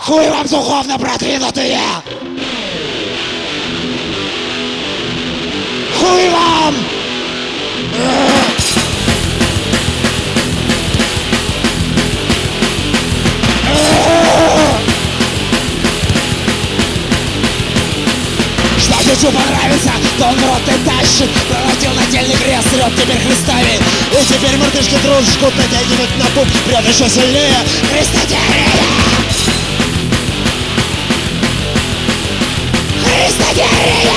Хуй вам духовно продвинутые! Хуй вам! Что Чучу понравится, то он в рот и тащит. Превратил нательный крест, рет теперь христами. И теперь мартышки труд, жгут, натягивают на пуп. Прет еще сильнее Христотерия! Христотерия!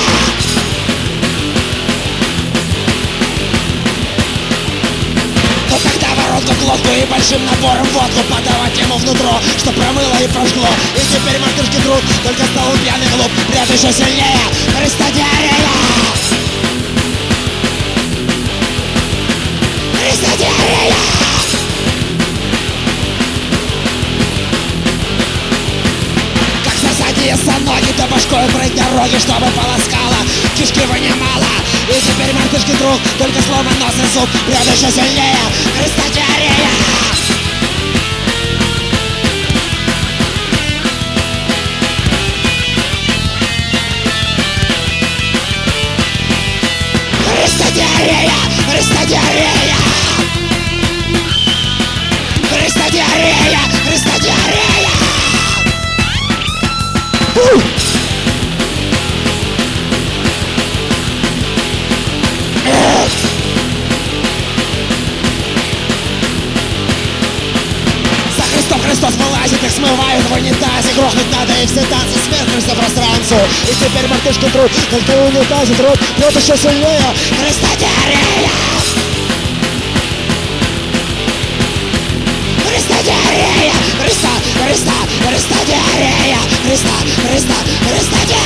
Вот тогда воронку, глотку и большим набором водку подавать ему внутрь, что промыло и прожгло. И теперь мартышки труд, только стал он пьяный глуп. Прет еще сильнее Христотерия! Христотерия! Как сосадится ноги, то башкой брать дороги, чтобы полоскала, кишки вынимала. И теперь мартышки труд, только сломан нос и зуб. Прет еще сильнее Христотерия! Христотерия! Христотерия! Христотерия! Христотерия! За Христом Христос вылазит, их смывают в унитазе. Грохнуть надо их все танцы, смертность пространцу. И теперь мартышки труд, только в унитазе труд. Прет еще сильнее Христотерия! Христотерия! Христа! Христа! Христотерия! Христа! Христа! Христотерия!